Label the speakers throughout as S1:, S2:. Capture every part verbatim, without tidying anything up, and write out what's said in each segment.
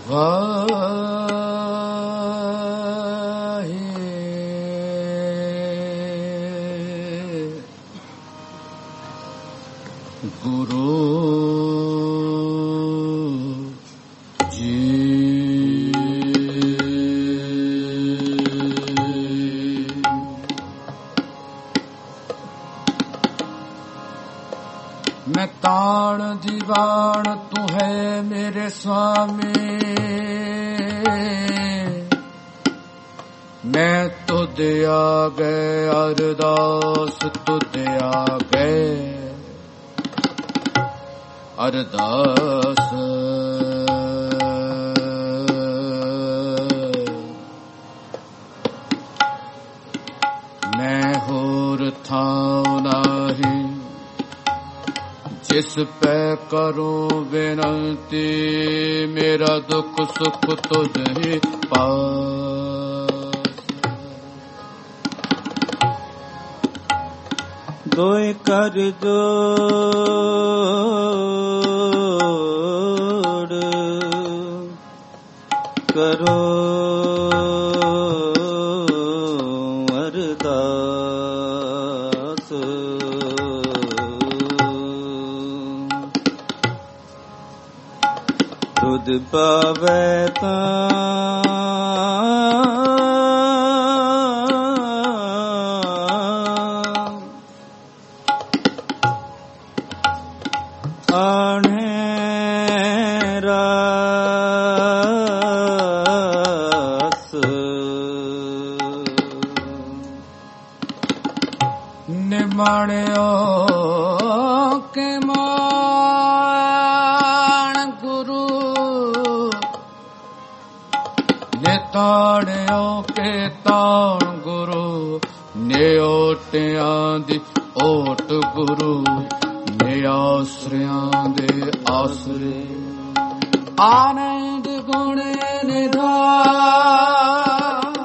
S1: मैं ताण दीवान तू है मेरे स्वामी, मैं तुद आगे अरदास तुद आगे अरदास। मैं होर थां नाही जिस पे करूं विनती, मेरा दुख सुख तुझ ही पास।
S2: दोए कर जोड़ करो अरदास, तुद पावे तां आणे रास।
S1: निमाणियो के मान गुरु, निताणियो के ताण गुरु, निओटियां दी ओट गुरु, आश्रयां दे आसरे। आनंद गुण निधान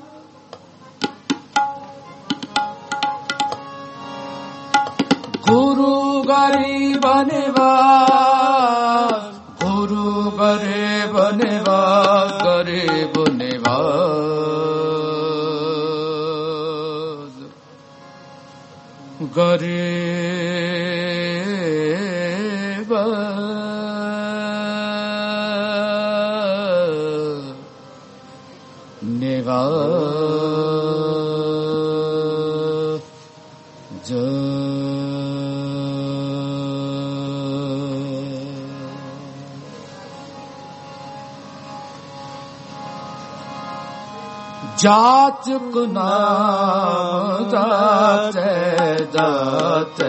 S1: गुरु गरीब निवास, गुरु गरीब निवास, गरीब निवास, गरीब निवास। जाचक नाम जाचे जाचे,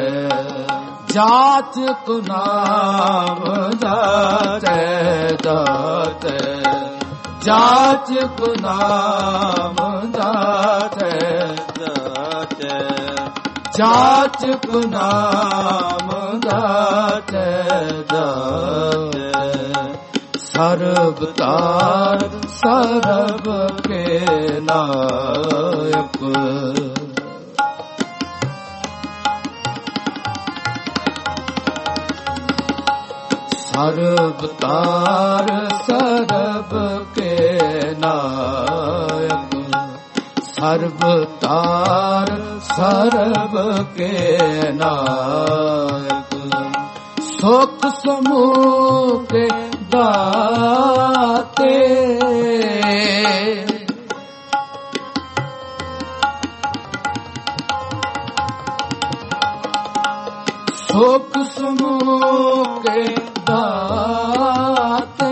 S1: जाचक नाम जाचे जाचे, जाचक नाम जाचे जाचे, जाचक नाम जाचे जाचे। सर्ब तार सर्ब के नायक, सर्ब तार सर्ब के नायक, सर्ब तार सर्ब के नायक। सुख समूह के दाते, सुख समूह के दाते,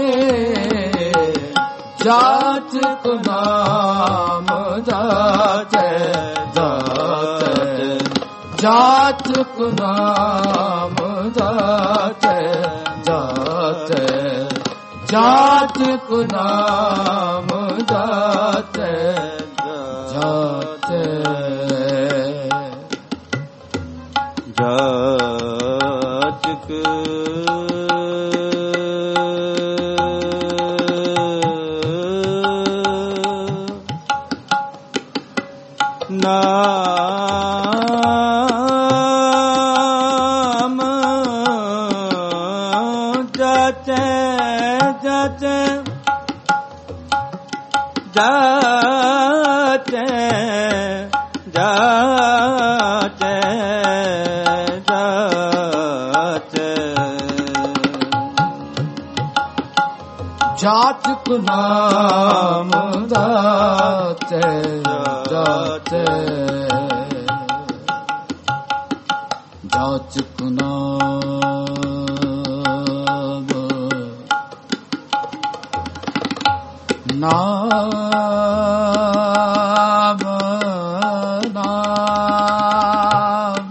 S1: जाचक नाम जाचे जाचे, जाचक नाम जाचे जाचे, जाचक नाम जाचे जाचे,
S2: जाचक नाम जाचे जाचे, ਜਾਚੈ ਜਾਚੈ ਜਾਚੈ
S1: ਜਾਚਕ ਨਾਮ ਜਾਚੈ ਜਾਚੈ ਜਾਚਕ ਨਾਮ ਨਾਮ ਨਾਮ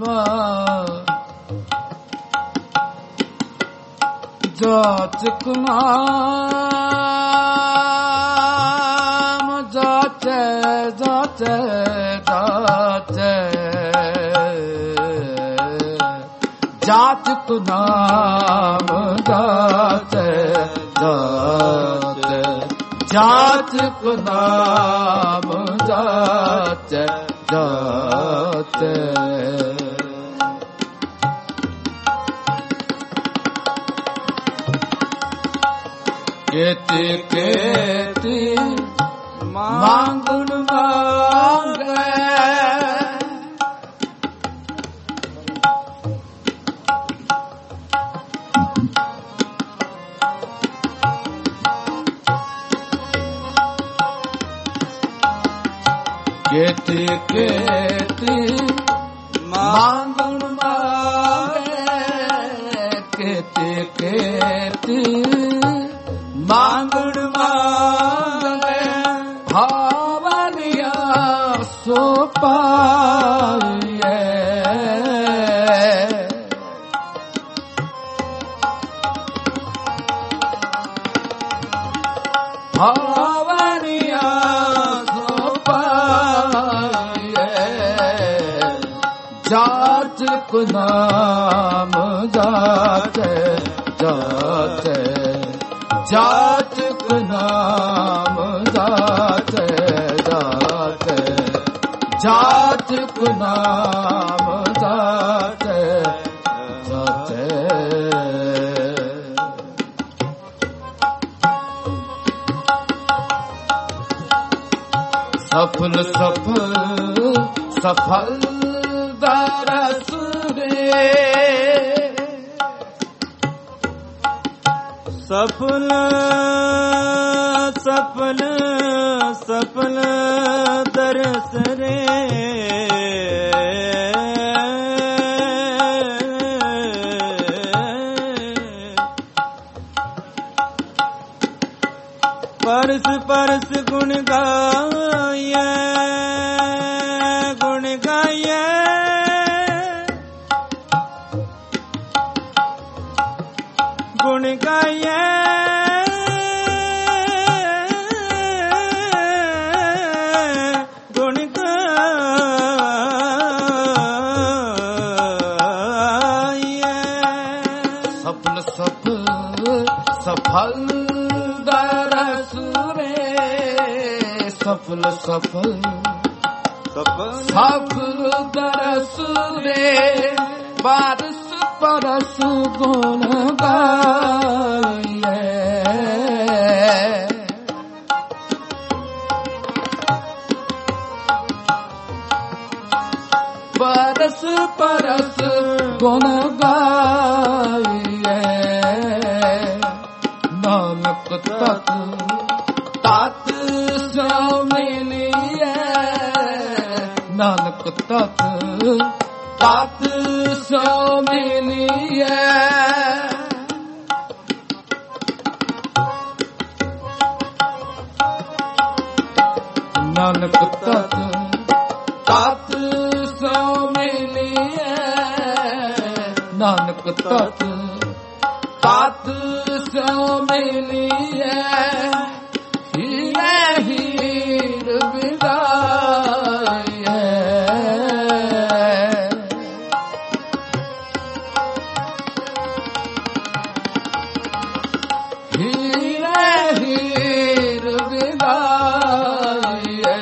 S1: ਜਾਚਕ ਨਾਮ ਜਾਚੈ ਜਾਚੈ ਜਾਚੈ ਜਾਚਕ ਨਾਮ ਜਾਚੈ ਜਾਚੈ ਜਾਚਕ ਨਾਮ ਜਾਚੈ ਜਾਚੈ ਕੇਤੀ ਕੇਤੀ ਮੰਗਣ ਮੰਗੈ ਕੇਤੀ ਕੇਤੀ ਮੰਗਣ ਮੰਗੈ ਕੇਤੀ ਕੇਤੀ ਮੰਗਣ ਮੰਗੈ ਭਾਵਨਿਆ ਸੋ ਪਾਈਐ ਭਾਵਨਿਆ ਸੋ ਪਾਈਐ ਜਾਚਕ ਨਾਮ ਜਾਚੈ ਜਾਚੈ ਜਾਚਕ ਨਾਮ ਜਾਚੈ ਜਾਚੈ ਜਾਚਕ ਨਾਮ ਜਾਚੈ ਜਾਚੈ ਸਫਲ ਸਫਲ ਸਫਲ ਦਰਸ ਰੇ
S2: ਸਫਲ ਸਫਲ ਸਫਲ ਦਰਸ ਰੇ ਪਰਸ ਪਰਸ ਗੁਣ ਗਾਇਐ ਗੁਣ ਗਾਇਐ ਗੁਣ ਗਾਇਐ ਗੁਣ ਗਾਇਐ
S1: ਸਫਲ ਸਫਲ ਸਫਲ ਦਰਸ ਰੇ ਸਫਲ ਸਫਲ
S2: ਸਫਲ
S1: ਸਫਲ ਦਰਸ ਰੇ ਬਾਰਸ ਪਰਸ ਗੁਣ ਗਾਇਐ ਬਰਸ ਪਰਸ ਗੁਣ ਗਾਇਐ ਨਾਨਕ ਤਤ ਤਤ ਸੋ ਮਿਲਿਐ ਨਾਨਕ ਤਤ ਤਤ ਸੋ ਮਿਲਿਐ ਨਾਨਕ ਤਤ ਤਤ ਸੋ ਮਿਲਿਐ ਨਾਨਕ ਤਤ ਤਤ ਸੋ ਮਿਲਿਐ ਹੀਰੇ ਹੀਰ ਵਿਦਾਇਐ ਹੀਰੇ ਹੀਰ ਵਿਦਾਇਐ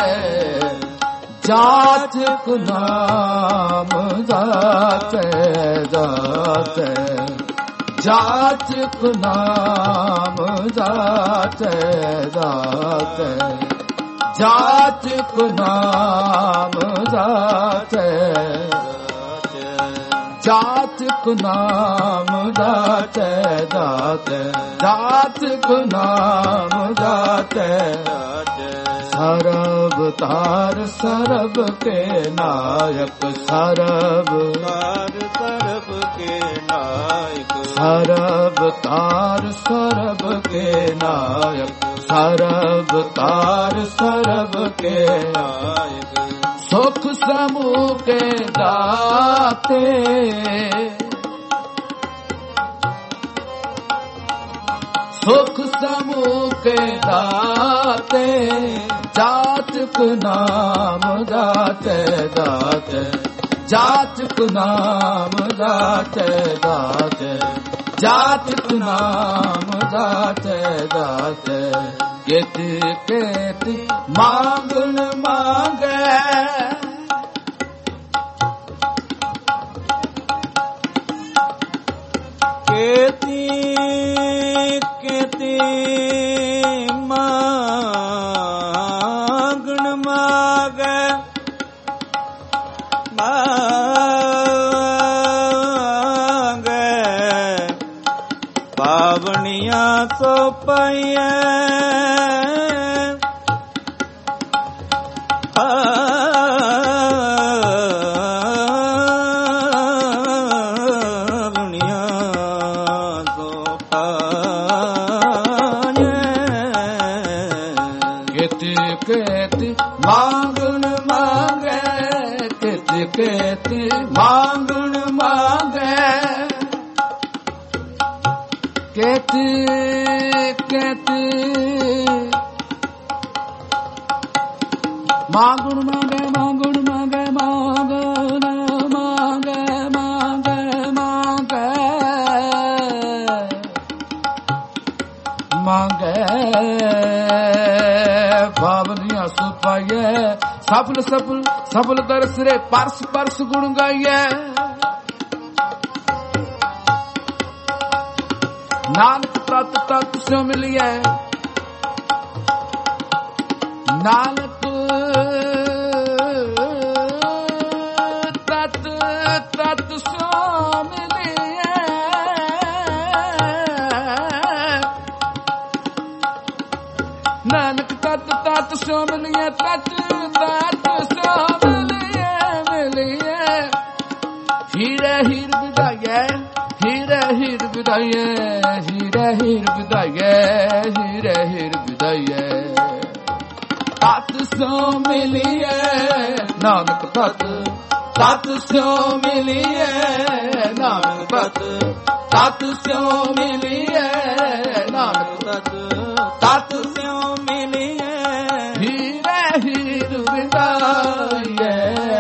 S1: ਜਾਚਕ ਨਾਮ ਜਾਚੈ ਜਾਚੈ ਜਾਚਕ ਨਾਮ ਜਾਚੈ ਜਾਚੈ ਜਾਚਕ ਨਾਮ ਜਾਚੈ ਜਾਚਕ ਨਾਮ ਜਾਚੈ ਜਾਚੈ ਜਾਚਕ ਨਾਮ ਜਾਚੈ ਸਰਬ ਤਾਰ ਸਰਬ ਕੇ ਨਾਇਕ ਸਰਬ ਤਾਰ ਸਰਬ ਕੇ ਨਾਇਕ ਸਰਬ ਤਾਰ ਸਰਬ ਕੇ ਨਾਇਕ ਸਰਬ ਤਾਰ ਸਰਬ ਕੇ ਨਾਇਕ ਸੁਖ ਸਮੂਹ ਕੇ ਦਾਤੇ ਸੁਖ ਸਮੂਹ ਕੇ ਦਾਤੇ ਜਾਚਕ ਨਾਮ ਜਾਚੈ ਜਾਚੈ ਜਾਚਕ ਨਾਮ ਜਾਚੈ ਜਾਚੈ ਜਾਚਕ ਨਾਮ ਜਾਚੈ ਜਾਚੈ ਕਿਤ ਕਿਤ ਮੰਗਣ ਮੰਗੈ ਕੇਤੀ ਕੇਤੀ ਮੰਗਣ ਮੰਗੈ ਮੰਗੈ ਪਾਵਣੀਆਂ ਸੋ ਪਾਈਐ ਕੇਤੀ ਮੰਗਣ ਮੰਗੈ ਕੇਤੀ ਕੇਤੀ ਮੰਗਣ ਮੰਗੈ ਮੰਗਣ ਮੰਗੈ ਮੰਗਣ ਮੰਗੈ ਮੰਗੈ ਮੰਗੈ ਮੰਗੈ ਭਾਵਨੀਆਂ ਸੁਪਾਈਐ ਸਫਲ ਸਫਲ ਸਫਲ ਕਰ ਸਿਰੇ ਪਰਸ ਪਰਸ ਗੁਣ ਗਾਈਐ ਨਾਨਕ ਤਤ ਤਤ ਸਿਉ ਮਿਲੀਐ ਨਾਨਕ ਤਤ ਤਤ ਸਿਉ ਮਿਲੀਐ ਨਾਨਕ ਤਤ ਤਤ ਸਿਉ ਮਿਲੀਐ ਤਤ ਹੀਰੇ ਹੀਰ ਵਿਦਾਈਐ ਹੀਰੇ ਹੀਰ ਵਿਦਾਈਐ ਹੀਰੇ ਹੀਰ ਵਿਦਾਈਐ ਹੀਰੇ ਹੀਰ ਵਿਦਾਈਐ ਤਤ ਸੋ ਮਿਲੀਐ ਨਾਨਕ ਤਤ ਤਤ ਸੋ ਮਿਲੀਐ ਨਾਨਕ ਤਤ ਤਤ ਸੋ ਮਿਲੀਐ ਨਾਨਕ ਤਤ ਤਤ ਸੋ ਮਿਲੀਐ ਹੀਰੇ ਹੀਰ ਵਿਦਾਈਐ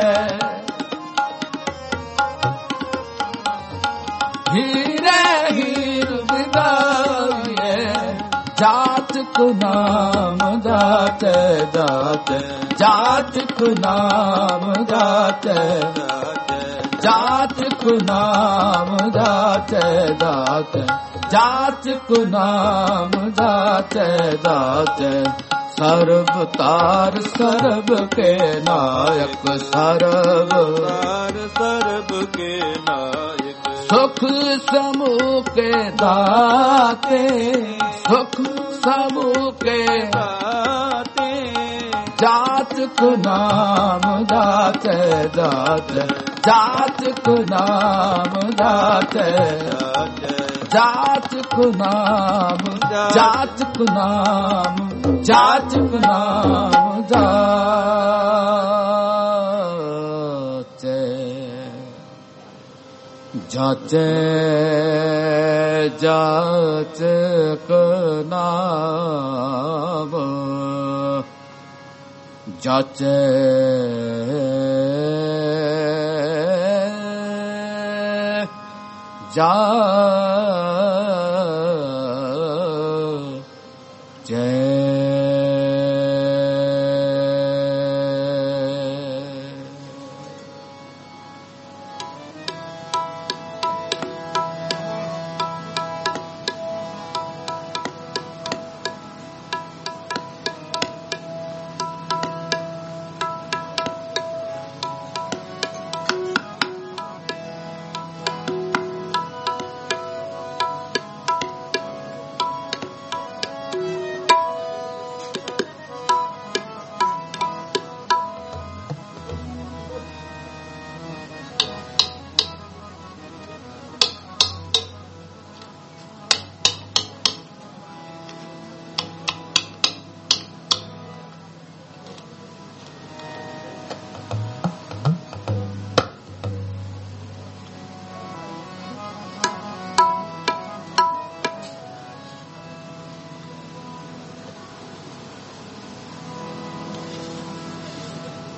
S1: ਹੀਰੇ ਹੀਰ ਵਿਦਾਈਐ ਜਾਚਕ ਨਾਮ ਜਾਚੈ ਜਾਚੈ ਜਾਚਕ ਨਾਮ ਜਾਚੈ ਜਾਚਕ ਨਾਮ ਜਾਚੈ ਜਾਚੈ ਜਾਚਕ ਨਾਮ ਜਾਚੈ ਜਾਚੈ ਸਰਬ ਤਾਰ ਸਰਬ ਕੇ ਨਾਇਕ ਸਰਬ ਤਾਰ ਸਰਬ ਕੇ ਨਾਇਕ ਸੁਖ ਸਮੂਹ ਕੇ ਦਾਤੇ ਸੁਖ ਸਮੂਹ ਕੇ ਦਾਤੇ ਜਾਚਕ ਨਾਮ ਜਾਚੈ ਜਾਚੈ ਜਾਚਕ ਨਾਮ ਜਾਚੈ ਜਾਚਕ ਨਾਮ ਜਾਚਕ ਨਾਮ ਜਾਚਕ ਨਾਮ ਜਾਚੈ ਜਾਚੈ ਜਾਚਕ ਨਾਮ ਜਾਚੈ ਜਾਚੈ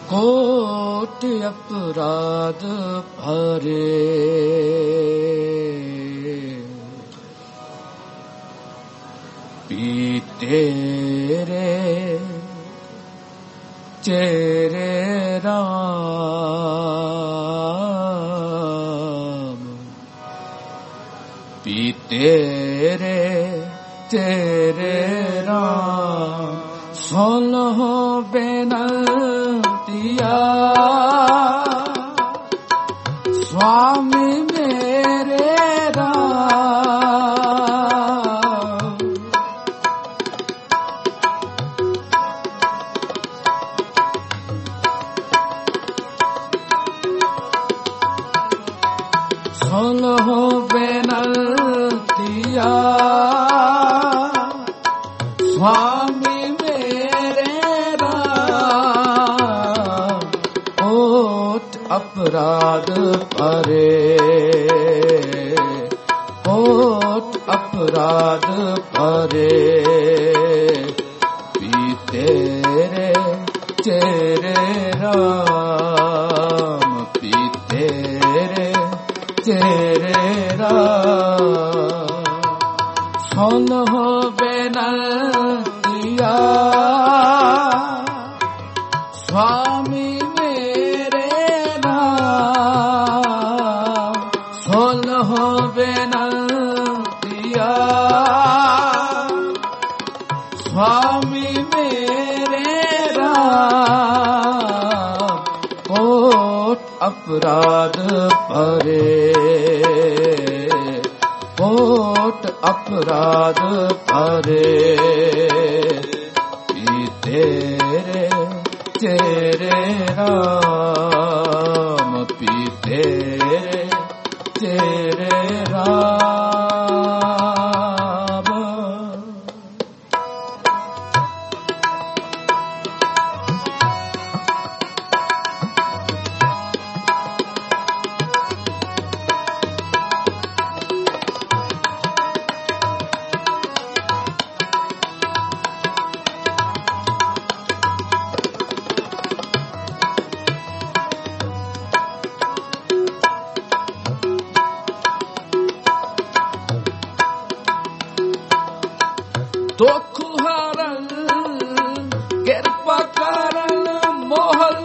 S1: कोट अपराध भरे पीते रे चेरे राम पीते रे चेरे राम सोलहो बेनतिया स्वामी मेरे राम सोलहो बेनतिया स्वामी अपराध भरे कोट अपराध भरे पीते रे चेरे राम पीते रे चेरे राम सोलहो बेनतिया स्वामी सोलहो बेनतिया स्वामी मेरे राम कोट अपराध भरे कोट अपराध भरे पीते रे चेरे राम पीते रे तेरे राम दुख हरण कृपा करन मोहन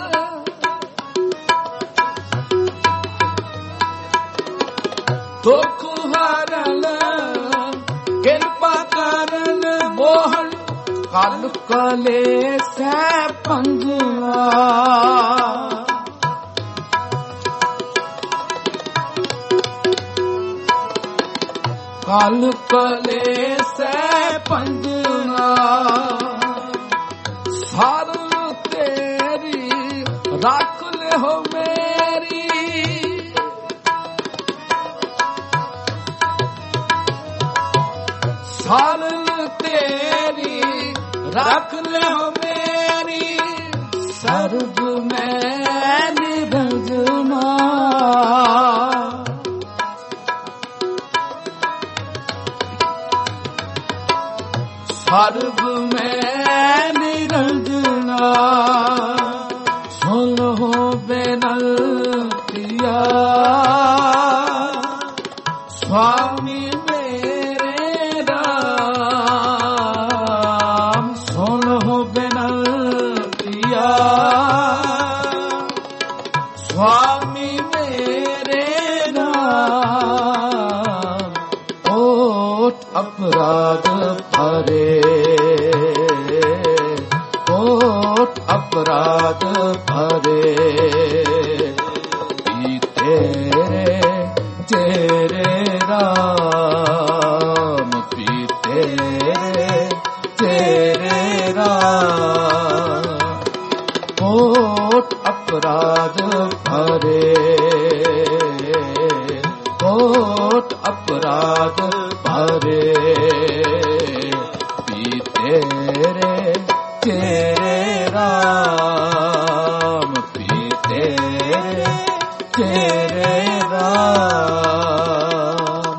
S1: दुख हरण कृपा करन मोहन कल कले से पंजवा कल कले से पंजना सार तेरी राख ले हो मेरी सार तेरी राख ले हो मेरी सर्व में निरंजना सर्व में निरंजना सोलहो बेनतिया स्वामी मेरे राम सोलहो बेनतिया स्वामी मेरे राम कोट अपराध भरे कोट अपराध भरे पीते रे चेरे राम पीते रे चेरे राम कोट अपराध भरे कोट अपराध भरे पीते रे चेरे राम पीते रे चेरे राम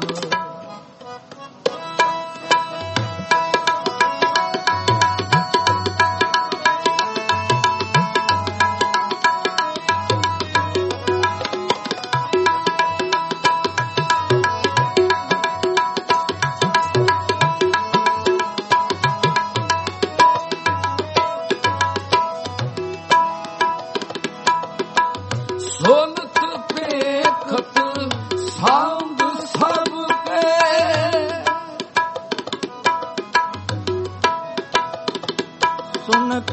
S2: ਸੁਨਤ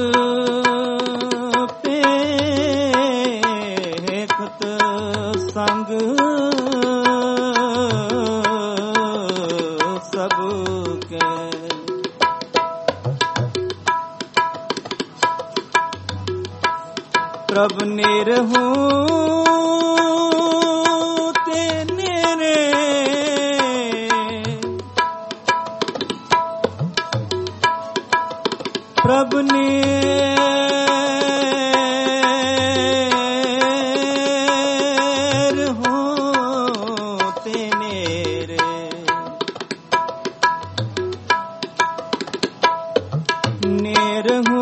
S2: ਪੇਖਤ ਸੰਗ ਸਭ ਕੇ ਪ੍ਰਭ ਨਿਰਹੂ ਤੇ ਨੇਰੇ ਪ੍ਰਭ ਨਿਰਹੂ ਤੇ ਨੇਰੇ ਨਿਰਹੂ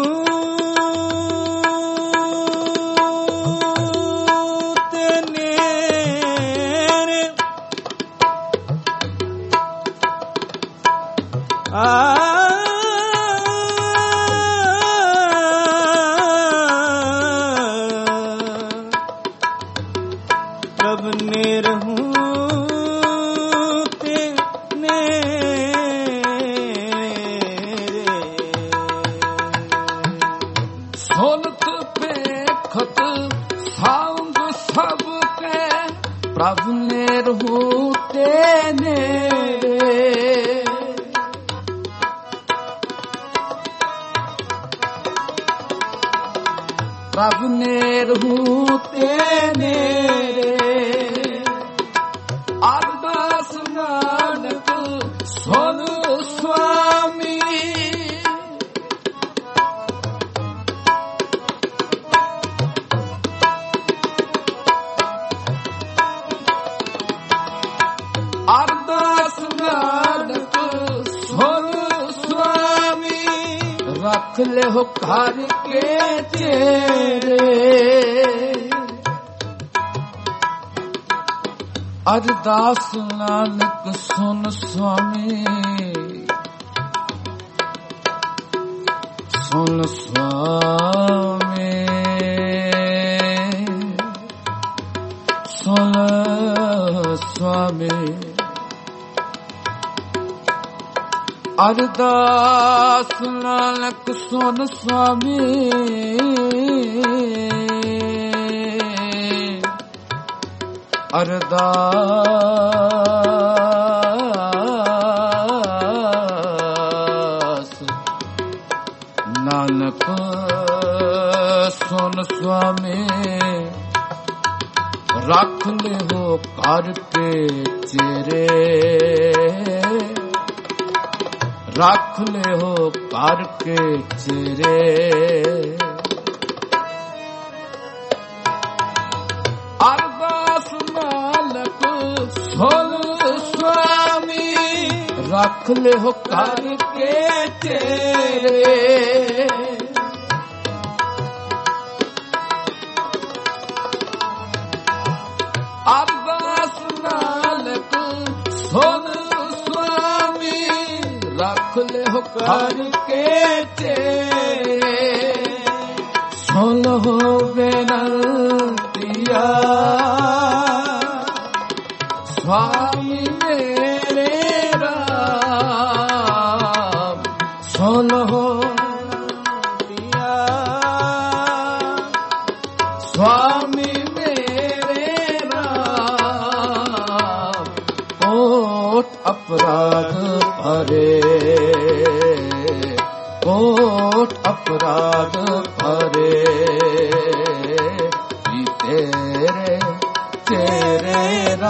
S2: ਪ੍ਰਭ ਨਿਰਹੂ ਤੇ ਨੇਰੇ
S1: ਸੁਨਤ ਪੇਖਤ ਸੰਗ ਸਭ ਕੇ ਪ੍ਰਭ ਨਿਰਹੂ ਤੇ ਨੇੜੇ ਪ੍ਰਭ ਨਿਰਹੂ ਤੇ ਨੇੜੇ ਅਰਦਾਸ ਨਾਨਕ ਸੁਨ ਸੁਆਮੀ ਅਰਦਾਸ ਨਾਨਕ ਸੁਨ ਸੁਆਮੀ ਰੱਖ ਲਿਓ ਘਰ ਕੇ ਚੇਰੇ ਅਰਦਾਸ ਨਾਨਕ ਸੁਨ ਸੁਆਮੀ ਸੁਨ ਸੁਆਮੀ ਸੁਨ ਸੁਆਮੀ ਅਰਦਾਸ ਨਾਨਕ ਸੁਨ ਸੁਆਮੀ ਅਰਦਾਸ ਨਾਨਕ ਸੁਨ ਸੁਆਮੀ ਰੱਖ ਲਿਓ ਘਰ ਕੇ ਚੇਰੇ ਰੱਖ ਲਿਓ ਘਰ ਕੇ ਚੇਰੇ ਅਰਦਾਸ ਨਾਨਕ ਸੁਨ ਸੁਆਮੀ ਰੱਖ ਲਿਓ ਘਰ ਕੇ ਚੇਰੇ ਅਰਦਾਸ ਨਾਨਕ ਸੁਨ ਸੁਆਮੀ ਰੱਖ ਲਿਓ ਘਰ ਕੇ ਚੇਰੇ ਸੁਨ ਹੋ ਬੇਨੰਤੀਆ स्वामी मेरे राम सुन हो दिया स्वामी मेरे राम कोट अपराध भरे कोट अपराध भरे तेरे तेरे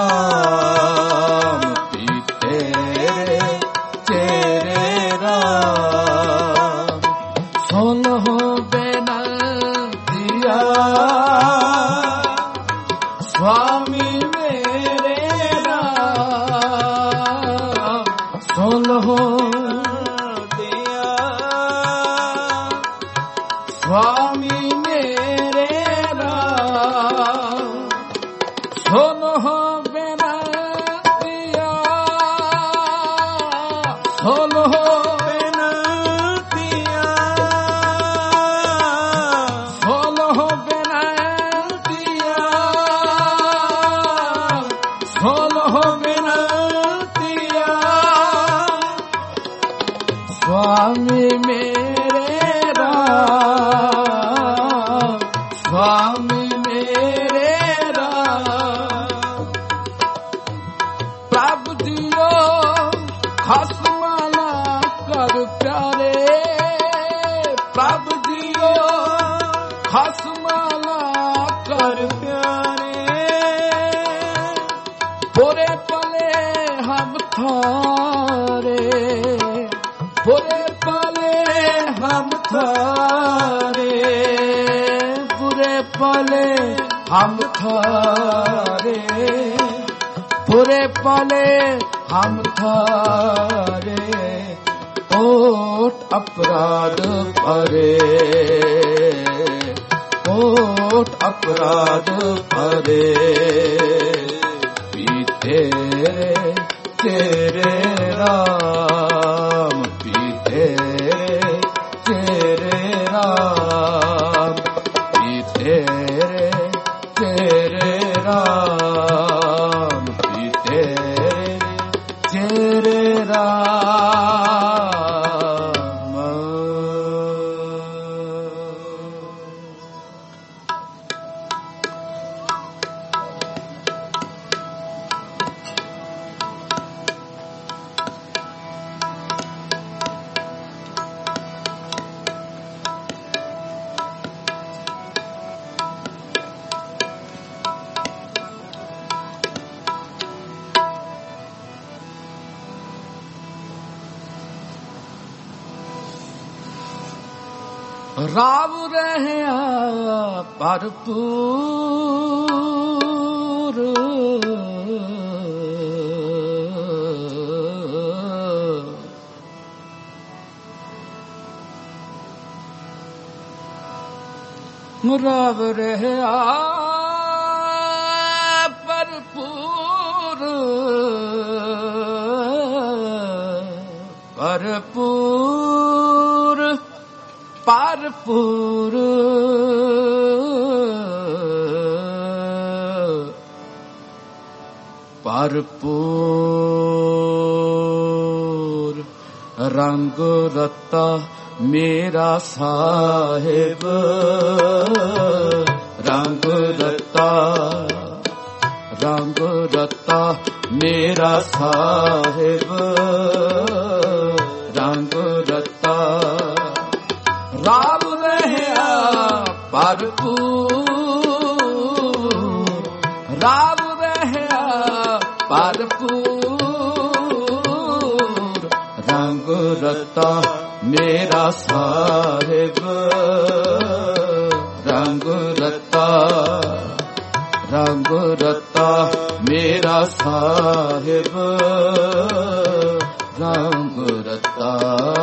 S1: राम तेरे तेरे राम सुन हो बेनतिया स्वामी मेरे राम सुन हो दिया स्वामी मेरे राम सुन हो बेनतिया सुन हो बेनतिया सुन हो बेनतिया सुन हो बेनतिया स्वामी मेरे ਰਾਮ ਸੁਆਮੀ ਮੇਰੇ ਰਾਮ ਪ੍ਰਭ ਜੀਓ ਖਸਮਾਨਾ ਕਰ ਪਿਆਰੇ ਪ੍ਰਭ ਜੀਓ ਖਸਮਾਨਾ ਕਰ
S2: ਪਿਆਰੇ
S1: ਬੁਰੇ ਪਲੇ ਹਮ ਥਾਰੇ ਬੁਰੇ ਪਲੇ ਹਮ ਥਾਰੇ ਬੁਰੇ ਪਲੇ ਹਮ ਥਾਰੇ ਬੁਰੇ ਪਲੇ ਹਮ ਥਾਰੇ ਓਟ ਅਪਰਾਧ ਭਰੇ ਓਟ ਅਪਰਾਧ ਭਰੇ ਪੀਤੇ ਤੇਰੇ ਰਾਮ ਪੀਤੇ ਤੇਰੇ ਰਾਮ ਪੀਤੇ ਤੇਰੇ ਰਾਮ ਪੀਤੇ ਤੇਰੇ ਰਾਮ ਰਾਮ ਰਹਿਆ ਭਰਪੂਰ ਰਾਮ ਰਹਿਆ ਭਰਪੂਰ ਭਰਪੂਰ ਭਰਪੂਰ ਭਰਪੂਰ ਰੰਗ ਰਤਾ ਮੇਰਾ ਸਾਹਿਬ ਰੰਗ ਰਤਾ ਰੰਗ ਰਤਾ ਮੇਰਾ ਸਾਹਿਬ ਰੰਗ ਰਤਾ ਰਾਮ ਰਹਿਆ ਭਰਪੂਰ ਰਾਮ ਰਹਿਆ ਭਰਪੂਰ ਰੰਗ ਰਤਾ ਮੇਰਾ ਸਾਹਿਬ ਰੰਗ ਰਤਾ ਰੰਗ ਰਤਾ ਮੇਰਾ ਸਾਹਿਬ ਰੰਗ ਰਤਾ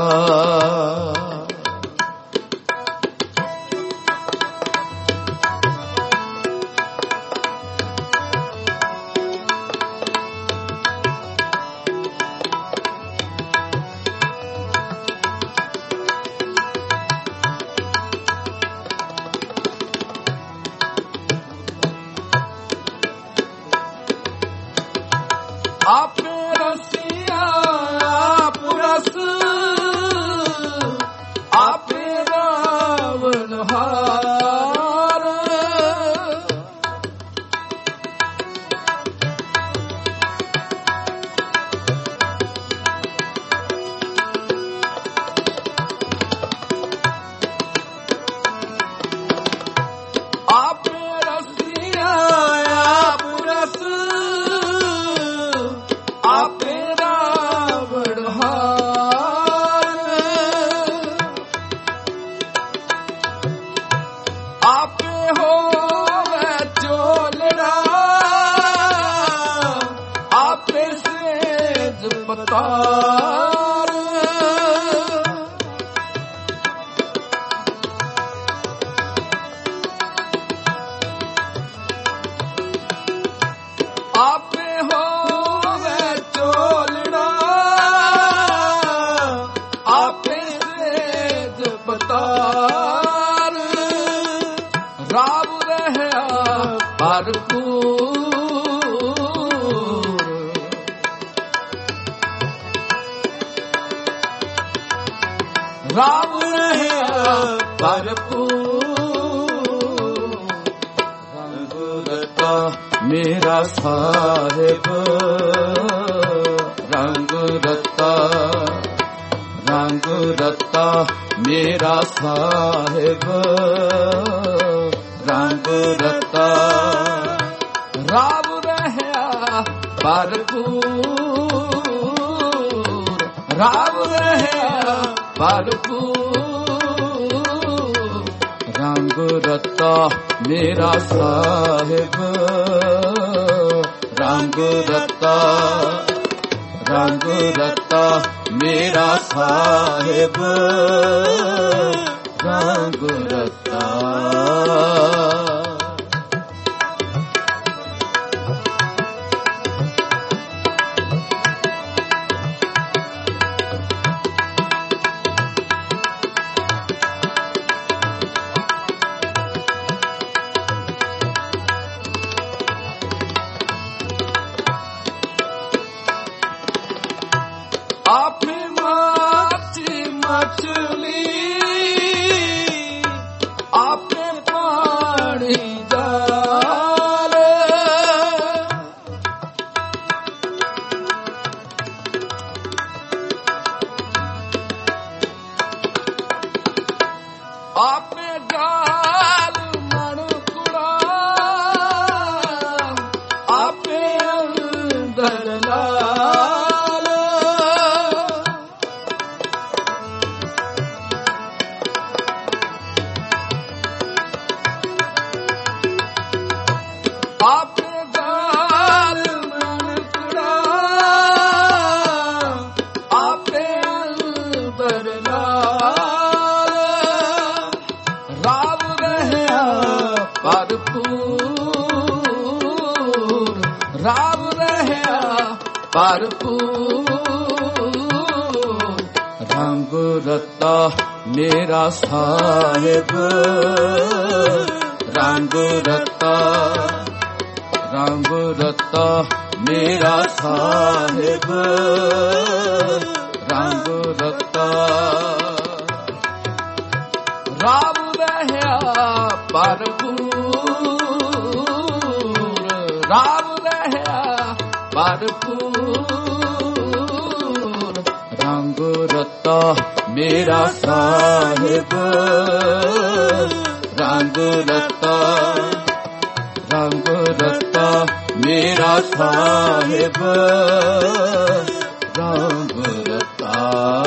S1: ਆਪੇ ਰਸੀਆ ਆਪ ਰਸ ਆਪੇ ਰਾਵਣ ਹਾਰ ਆਪੇ ਰਸੀਆ ਆਪ ਰਸ ਆਪੇ ਰਾਵਣ ਹਾਰ ਆਪੇ ਹੋਵੇ ਝੋਲੜਾ ਆਪੇ ਸੇਜ ਪਤਾਰ ਆਪੇ ਹੋਵੇ ਝੋਲੜਾ ਆਪੇ ਸੇਜ ਪਤਾਰ ਰਾਮ ਰਹਿਆ ਭਰਪੂਰ ਰਾਮ ਰਹਿਆ ਭਰਪੂਰ ਰੰਗ ਰਤਾ ਮੇਰਾ ਸਾਹਿਬ ਰੰਗ ਰਤਾ ਰੰਗ ਰਤਾ ਮੇਰਾ ਸਾਹਿਬ ਰੰਗ ਰਤਾ ਰਾਵ ਰਹਿਆ ਭਰਪੂਰ ਰਾਵ ਰਹਿਆ ਭਰਪੂਰ ਰੰਗ ਰਤਾ ਮੇਰਾ ਸਾਹਿਬ ਰੰਗ ਰਤਾ ਰੰਗ ਰਤਾ ਮੇਰਾ ਸਾਹਿਬ ਰੰਗ ਰਤਾ ਆਪੇ ਮਾਛੀ ਮਛਲੀ ਆਪੇ ਪਾਣੀ ਜਾਲ ਆਪੇ ਗਾਲ ਮਣਕੁੜਾ ਆਪੇ ਅੰਦਰ ਲਾਲ ਆਪੇ ਗਾਲ ਮਣਕੁੜਾ ਆਪੇ ਅੰਦਰ ਲਾਲ ਰਾਵ ਰਹਿਆ ਭਰਪੂਰ ਰਾਵ ਰਹਿਆ ਭਰਪੂਰ ਰੰਗ ਰਤਾ ਮੇਰਾ ਸਾਹਿਬ ਰੰਗ ਰਤਾ ਰੰਗ ਰਤਾ ਮੇਰਾ ਸਾਹਿਬ ਰੰਗ ਰਤਾ ਰਾਵ ਰਹਿਆ ਭਰਪੂਰ ਰਾਵ ਰਹਿਆ ਭਰਪੂਰ ਰੰਗ ਰਤਾ ਮੇਰਾ ਸਾਹਿਬ ਰੰਗ ਰਤਾ ਰੰਗ ਰਤਾ ਮੇਰਾ ਸਾਹਿਬ ਰੰਗ ਰਤਾ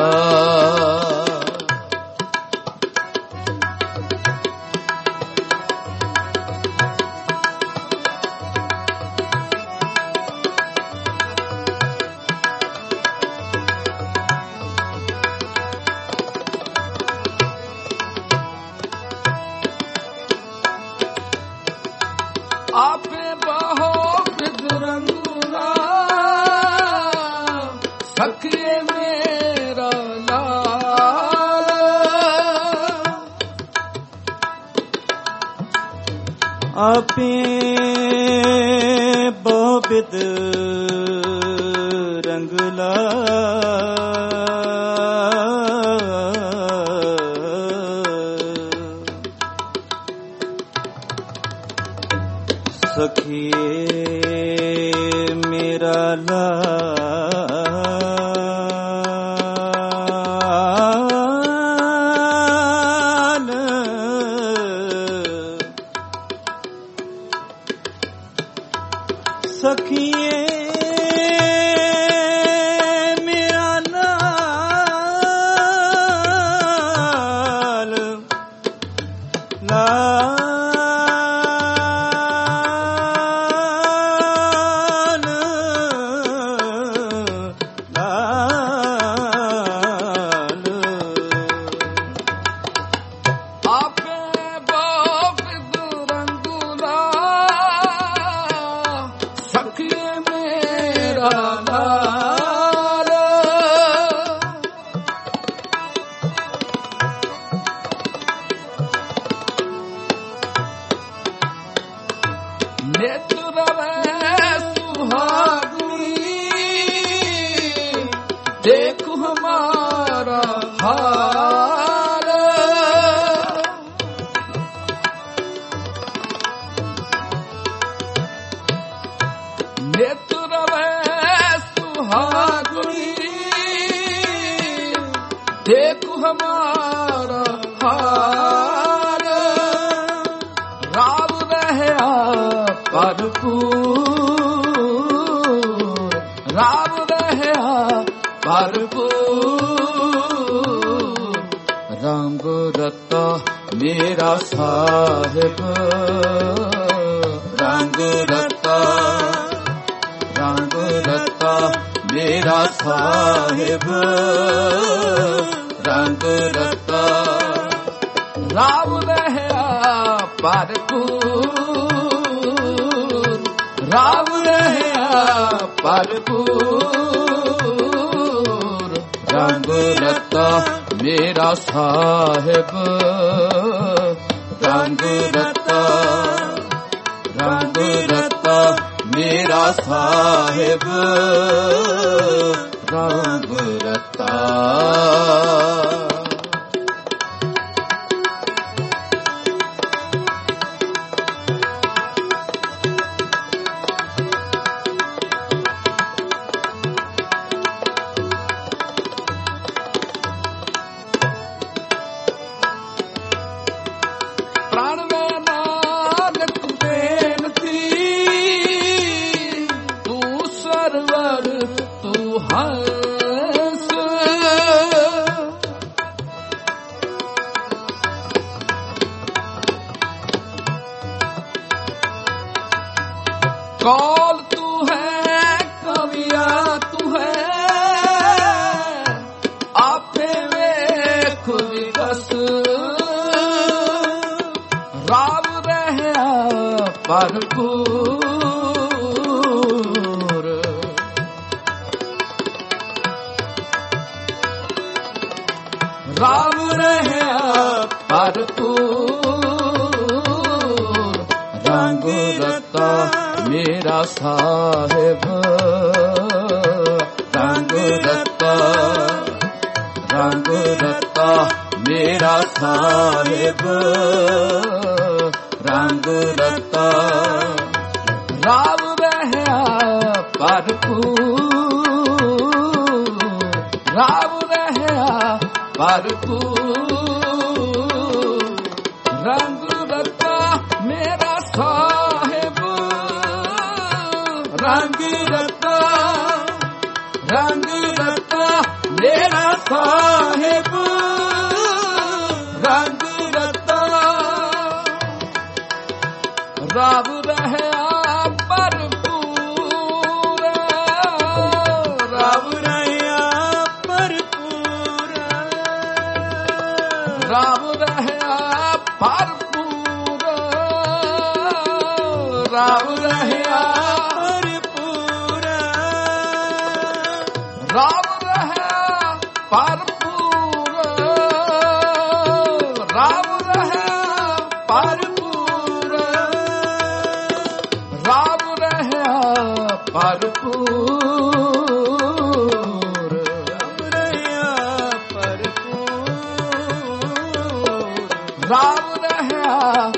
S1: ਆਪੇ ਬਹੁ ਵਿਦ ਰੰਗੂਰਾ ਸਖੀਏ ਮੇਰਾ ਲਾਲ
S2: ਆਪੇ ਬਹੁ ਬਿਦ ਰੰਗਲਾ ਸਖੀਏ ਮੇਰਾ ਲਾਲ ਸਖੀਏ ਮੇਰਾ ਲਾਲ ਲਾਲ
S1: देखो हमारा हाल देखो हमारा हाल, राव रहया भरपूर, राव रहया भरपूर। रंग रता मेरा साहिब, रंग रता, रंग रता मेरा साहिब, रंग रता। राव रहया भरपूर, राव रहया भरपूर। रंग रता मेरा साहिब, रंग रता, रंग रता मेरा साहिब, रंग रता। कौल तू है कविया तू है, आपे वेख विकस। राव रहया भरपूर, राव रहया भरपूर। रंग रता मेरा साहिब, रंग रता, रंग रता मेरा साहिब, रंग रता। राव रहया भरपूर, राव रहया भरपूर। रंग रता मेरा साहिब, रंग रता, रंग रता मेरा साहिब, रंग रता। राव रहया भरपूर, राव रहया भरपूर। राव रहया भरपूर, राव रहया भरपूर। राव रहया भरपूर, राव रहया भरपूर। राव रहया भरपूर, राव रहया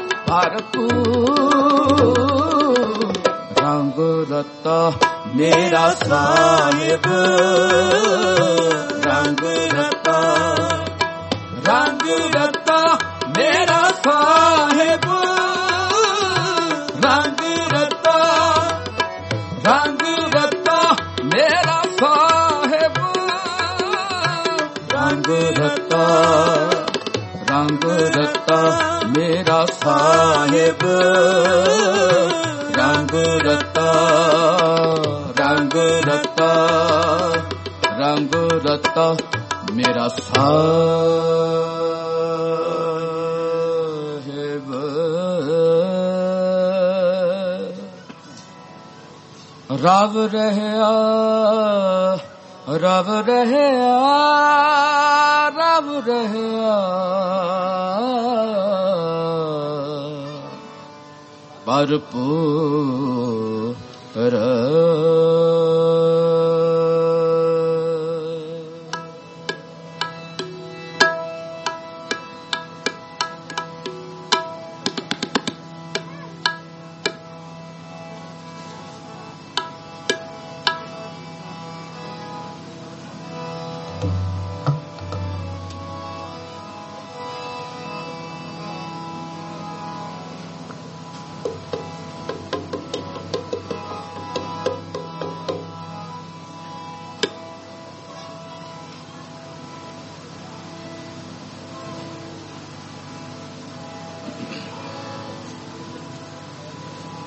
S1: भरपूर। रंग रता मेरा साहिब, रंग रता, रंग रता मेरा साहिब, रंग रता, रंग रता मेरा साहिब, रंग रता, रंग रता मेरा साहिब, रंग रता, रंग रता, रंग रता मेरा साहिब। रव रहया, रव रहया, रव रहया भरपूर।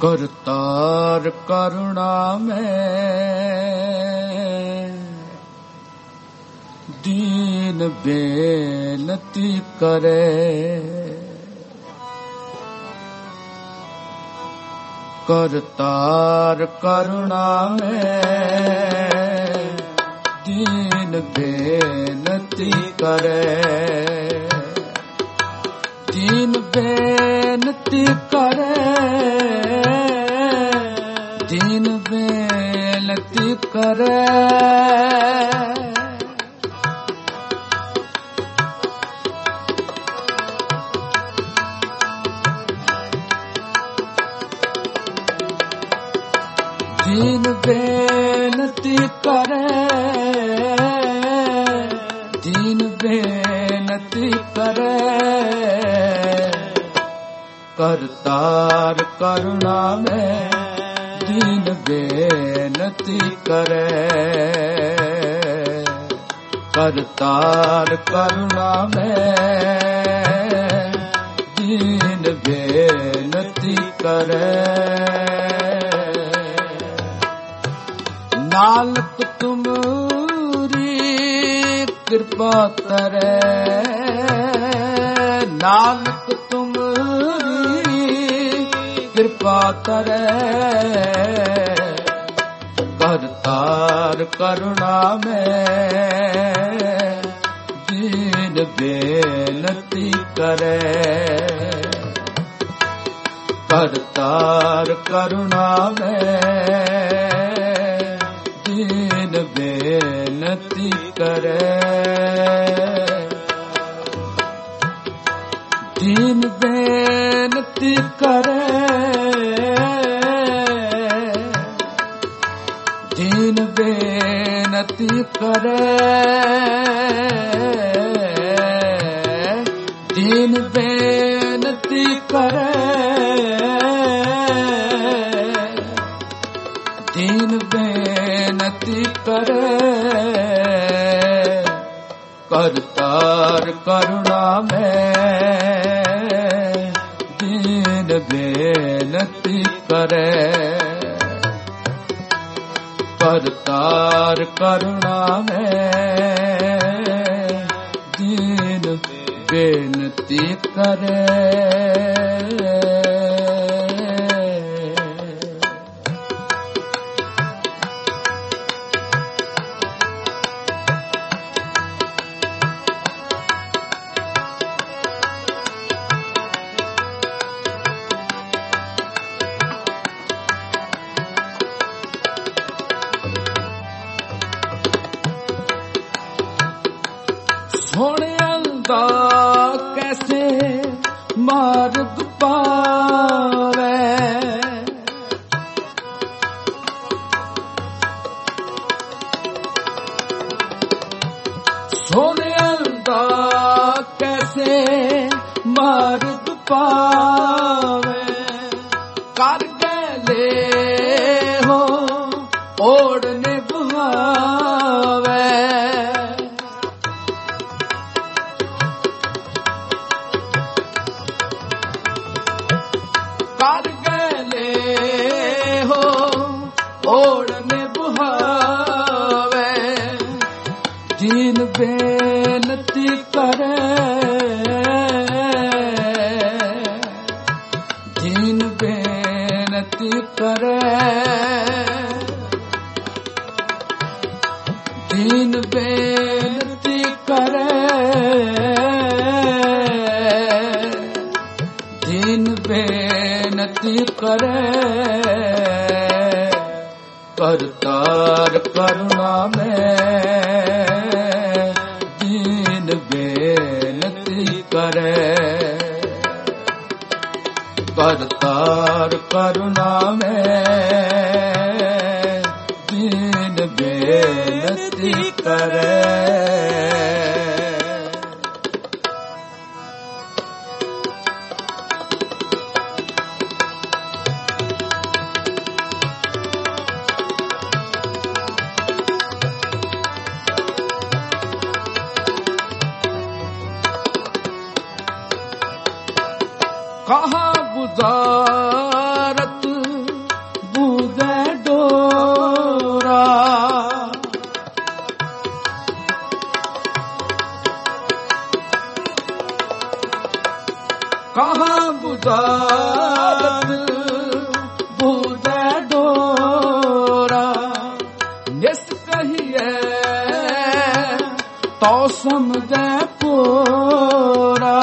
S1: करतार करुणा में दीन बेनती करे, करतार करुणा में दीन बेनती करे, दीन बेनती करे, दीन बेनती करे। दीन बेनती करे, दीन बेनती करे, करतार करुणा में दीन बेनती करे, करतार करुणा में दीन बेनती करे। नानक तुमरी कृपा करे, नानक तुमरी कृपा करे, करतार करुणा में दीन बेनती करे, करतार करुणा में दीन बेनती करे, दीन बेनती करे, दीन बेनती करे, दीन बेनती करे, दीन बेनती करे, करतार करुणा में दीन बेनती करे, करतार करुणा में दीन बेनती करे। सोहणियां दा कैसे मार्ग पावे, सोहणियां दा कैसे मार्ग पावे, कर गले हो ओढ़ने बुहावे, कर गले हो ओढ़ने बुहावे, दीन बेनती करे, दीन बेनती करे, दीन बेनती करे, दीन बेनती करे, करतार करुणा में दीन बेनती करे, करतार करुणा में दीन बेनती करे। कहाँ गुजारत ਕਹਾਂ ਬੁਝਾਰਤ ਬੁਝੈ ਡੋਰਾ, ਨਿਸ ਕਹੀਏ ਤੋ ਸਮਝੈ ਪੋਰਾ।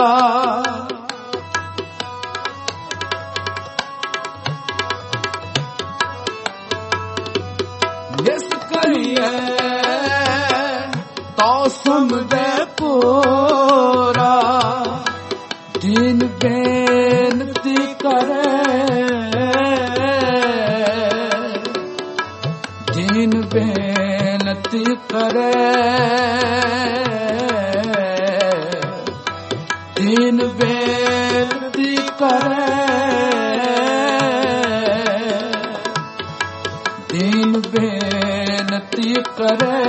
S1: ਨਿਸ ਕਹੀਏ ਤੋ ਸਮਝੈ ਪੋਰਾ, ਦੀਨ ਬੇਨਤੀ ਕਰੇ, ਦੀਨ ਬੇਨਤੀ ਕਰੇ, ਦੀਨ ਬੇਨਤੀ ਕਰੇ, ਦੀਨ ਬੇਨਤੀ ਕਰੇ।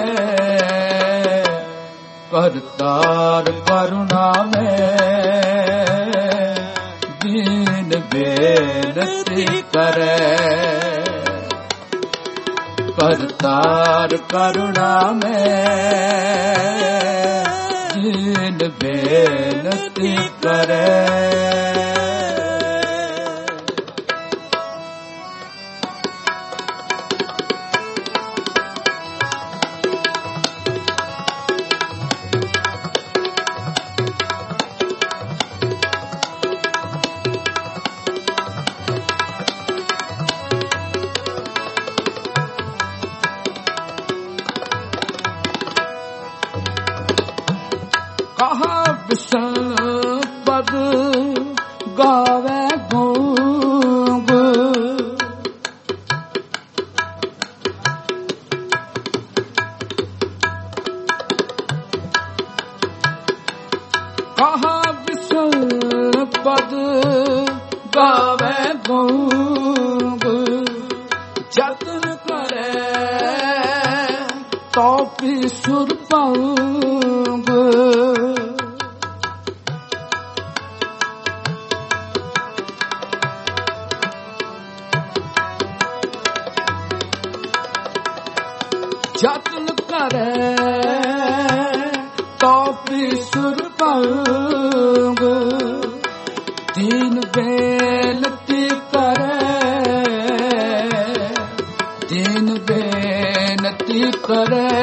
S1: ਕਰਤਾਰ ਕਰੁਣਾ ਮੈਂ ਦੀਨ ਬੇਨਤੀ ਕਰੇ, ਕਰਤਾਰ ਕਰੁਣਾ ਮੈਂ ਦੀਨ ਬੇਨਤੀ ਕਰੇ। ਕਹਾ ਵਿਸ਼ਨ ਪਦ ਗਾਵੇ ਗੂੰਗ, ਕਹਾ ਵਿਸ਼ਨ ਪਦ ਗਾਵੇ ਗੂੰਗ, ਜਤਨ ਕਰੇ ਤੋ ਵੀ ਸੁਰ ਪਾਉਂਗ। ਜਤਨ ਕਰੇ ਤੋ ਵੀ ਸੁਰ ਪਾਉਂਗ, ਦੀਨ ਬੇਨਤੀ ਕਰੇ, ਦੀਨ ਬੇਨਤੀ ਕਰੇ,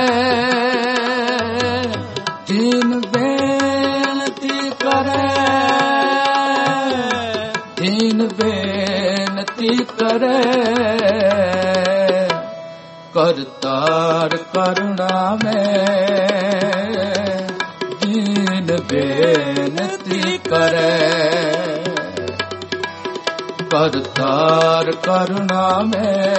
S1: ਦੀਨ ਬੇਨਤੀ ਕਰੇ, ਦੀਨ ਬੇਨਤੀ ਕਰੇ। ਕਰਤਾਰ ਕਰੁਣਾ ਮੈਂ ਦੀਨ ਬੇਨਤੀ ਕਰੇ, ਕਰਤਾਰ ਕਰੁਣਾ ਮੈਂ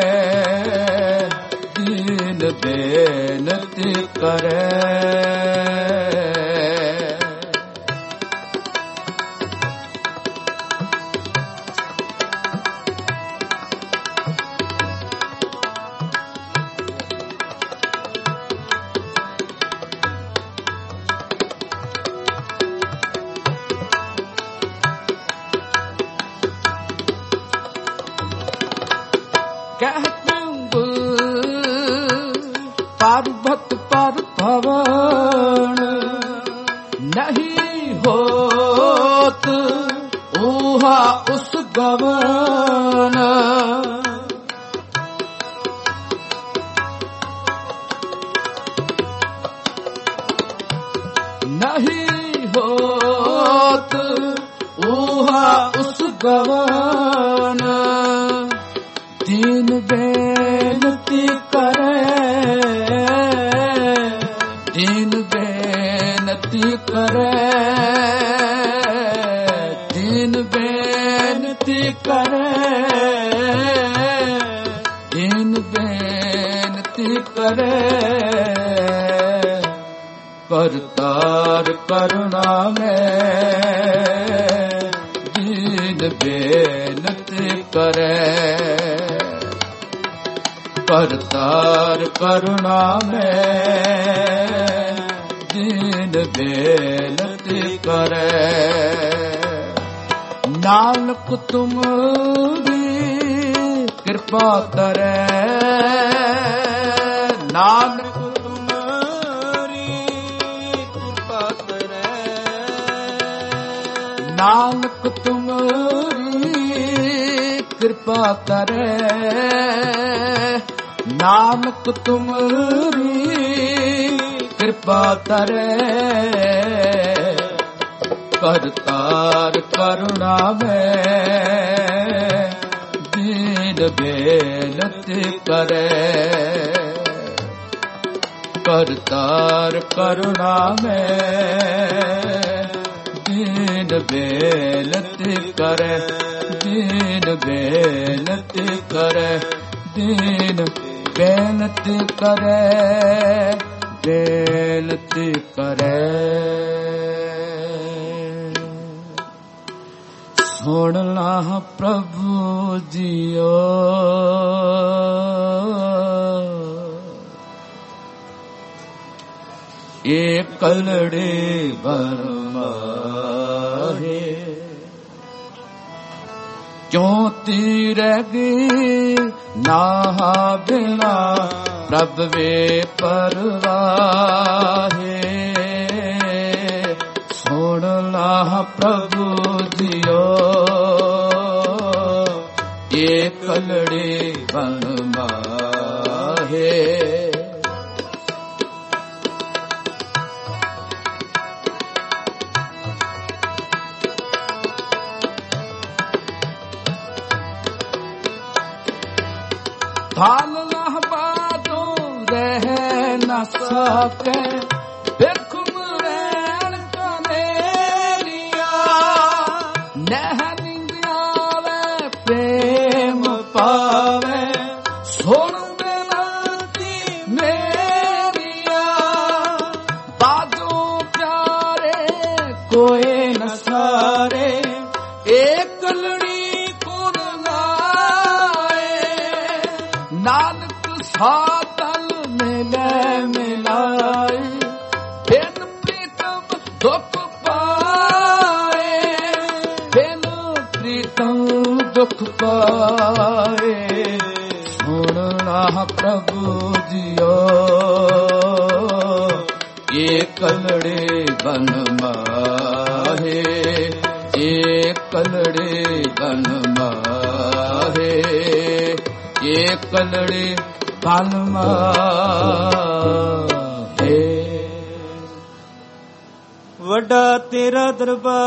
S1: ਦੀਨ ਬੇਨਤੀ ਕਰੇ। कहते पार्वत पर भवन नहीं होत ऊहा उस गवन, नहीं होत ऊहा उस गवन, दीन बेनती करे, दीन बेनती करे, दीन बेनती करे, दीन बेनती करे। करतार करुणा में दीन बेनती करे, करतार करुणा में दीन बेनती करे। नानक तुमरी कृपा करे, नानक ਨਾਨਕ ਤੁਮਰੀ ਕਿਰਪਾ ਕਰੇ, ਨਾਨਕ ਤੁਮਰੀ ਕਿਰਪਾ ਕਰੇ। ਕਰਤਾਰ ਕਰੁਣਾ ਮੈਂ ਦੀਨ ਬੇਨਤੀ ਕਰੇ, ਕਰਤਾਰ ਕਰੁਣਾ ਮੈਂ ਦੀਨ ਬੇਨਤੀ ਕਰੇ, ਦੀਨ ਬੇਨਤੀ ਕਰੇ, ਦੀਨ ਬੇਨਤੀ ਕਰੇ, ਬੇਨਤੀ ਕਰੇ। ਸੁਣ ਲਾ ਪ੍ਰਭੂ ਜੀਓ ਏ ਕਲੜੇ ਬਰਮਾਹੇ, ਕਿਉਂ ਤੀ ਰਹਿ ਗਈ ਨਾਹਾ ਬਿਨਾ ਪ੍ਰਭ ਵੇ ਪਰਵਾਹੇ। ਸੁਣ ਲਾ ਪ੍ਰਭੂ ਜੀਓ ਏ ਕਲੜੇ ਬਰਮਾਹੇ। ਹਾਲ ਲਹਬਾਦੋਂ ਰਹਿ ਨਾ ਸਕੇ, ਵੇਖ ਮਰੈਣ ਕਨੇਰੀਆਂ, ਨਹਿ ਨਿੰਦਿਆਂ ਵੇ ਪ੍ਰੇਮ ਪਾਵੇ, ਸੁਣ ਬੇਨਤੀ ਮੇਰੀਆਂ। ਬਾਜੋਂ ਪਿਆਰੇ ਕੋਏ ਨ ਸਾਰੇ, ਏਕ ਲੜੀ ਕੁਰ ਨਾਨਕ ਸਾਤਲ ਮਿਲੇ ਮਿਲਾਏ, ਬਿਨ ਪ੍ਰੀਤਮ ਦੁਖ ਪਾਏ, ਬਿਨ ਪ੍ਰੀਤਮ ਦੁਖ ਪਾਏ। ਸੁਣਨਾ ਪ੍ਰਭੂ ਜੀਓ ਏ ਕਲੜੇ ਬਨ ਮਾਹੇ, ਏ ਕਲੜੇ ਬਨ ਮਾਹੇ, ਏ ਕਲੜੇ ਬਨ ਮਾਹੇ।
S2: ਵੱਡਾ ਤੇਰਾ ਦਰਬਾਰ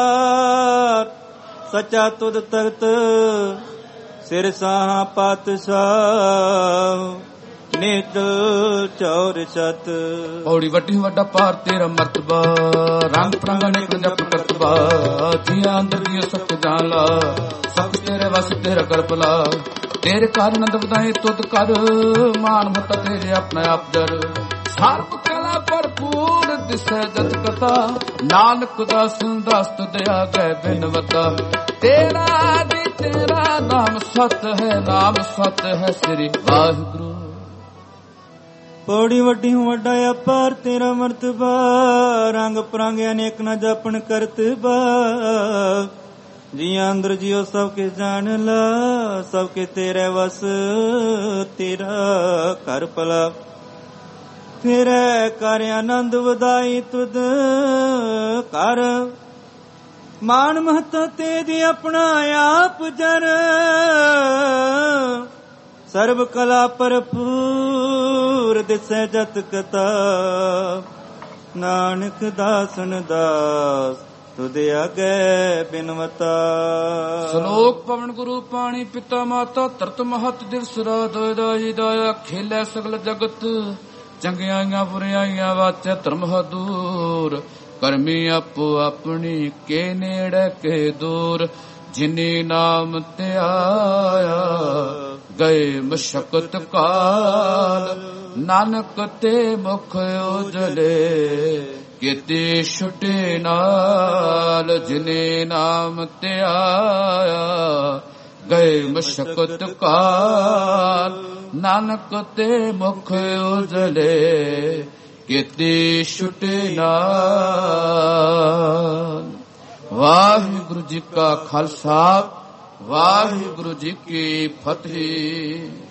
S2: ਸੱਚਾ ਤੁਧ ਤਖਤ, ਸਿਰ ਸਾਹਾਂ ਪਾਤਸ਼ਾਹ ਨਿਤ ਚੌਰ ਸਤ।
S1: ਔੜੀ ਵੱਡੀ ਵੱਡਾ ਪਾਰ ਤੇਰਾ ਮਰਤਬਾ, ਰੰਗ ਪ੍ਰੰਗ ਅਨੇਕ ਜਪ ਕਰਤਬਾ। ਜੀਆਂ ਅੰਦਰ ਦੀ ਸਤ ਜਾਣ ਲਾ, ਸਭ ਤੇਰੇ ਵਸ ਤੇਰਾ ਕਰਪਲਾ। ਤੇਰੇ ਕਾਰਨ ਨੰਦ ਵਧਾਏ ਤੁਧ ਕਰ, ਮਾਨ ਮਤਾ ਤੇਰੇ ਆਪਣਾ ਆਪ ਜਰ। ਸਰਬ ਕਲਾ ਭਰਪੂਰ ਦਿਸੈ ਜਤ ਕਥਾ, ਨਾਨਕ ਦਾਸ ਦਾਸ ਤੁਧ ਆਗੇ ਬਿਨਵਤਾ। ਤੇਰਾ ਦੀ ਤੇਰਾ ਨਾਮ ਸਤ ਹੈ, ਨਾਮ ਸਤ ਹੈ ਸ੍ਰੀ ਵਾਹਿਗੁਰੂ।
S2: ਪੌੜੀ ਵੱਡੀ ਵੱਡਾ ਅਪਾਰ ਤੇਰਾ ਮਰਤਬਾ, ਰੰਗ ਪਰੰਗ ਅਨੇਕ ਨ ਜਪਣ ਕਰਤਬਾ। ਜੀਆਂ ਅੰਦਰ ਜਿਉ ਸਭ ਕੇ ਜਾਣ ਲਾ, ਸਭ ਕੇ ਤੇਰੇ ਵਸ ਤੇਰਾ ਘਰ ਭਲਾ। ਤੇਰੇ ਕਰ ਆਨੰਦ ਵਧਾਈ ਤੁਧ ਕਰ, ਮਾਨ ਮਹਤਾ ਤੇਜ ਆਪਣਾ ਆਪ ਜਰ। ਸਰਬ ਕਲਾ ਭਰਪੂਰ ਦਿਸੈ ਜਤ ਕਥਾ, ਨਾਨਕ ਦਾਸਨ ਦਾਸ ਤੁਧ ਆਗੇ ਬਿਨਵਤਾ।
S1: ਸ਼ਲੋਕ ਪਵਨ ਗੁਰੂ ਪਾਣੀ ਪਿਤਾ ਮਾਤਾ, ਧਰਤ ਮਹਤ ਦਿਵਸ ਰਾਤ ਦਾਈ ਦਾਇਆ। ਖੇਲੇ ਸਗਲ ਜਗਤ ਚੰਗਿਆਈਆਂ ਬੁਰਿਆਈਆਂ, ਵਾਚੈ ਧਰਮ ਹਦੂਰ। ਕਰਮੀ ਆਪੋ ਆਪਣੀ ਕੇ ਨੇੜੇ ਕੇ ਦੂਰ। ਜਿਨੀ ਨਾਮ ਧਿਆਇਆ ਗਏ ਮਸ਼ਕਤ ਕਾਲ, ਨਾਨਕ ਤੇ ਮੁਖ ਉਜਲੇ ਕੀਤੀ ਛੁਟੇ ਨਾਲ। ਜਿਨੇ ਨਾਮ ਧਿਆਇਆ ਗਏ ਮਸ਼ਕਤ ਕਾਲ, ਨਾਨਕ ਤੇ ਮੁਖ ਉਜਲੇ ਕੀਤੀ ਛੁਟੇ ਨਾਲ। ਵਾਹਿਗੁਰੂ ਜੀ ਕਾ ਖਾਲਸਾ, ਵਾਹਿਗੁਰੂ ਜੀ ਕੀ ਫਤਿਹ।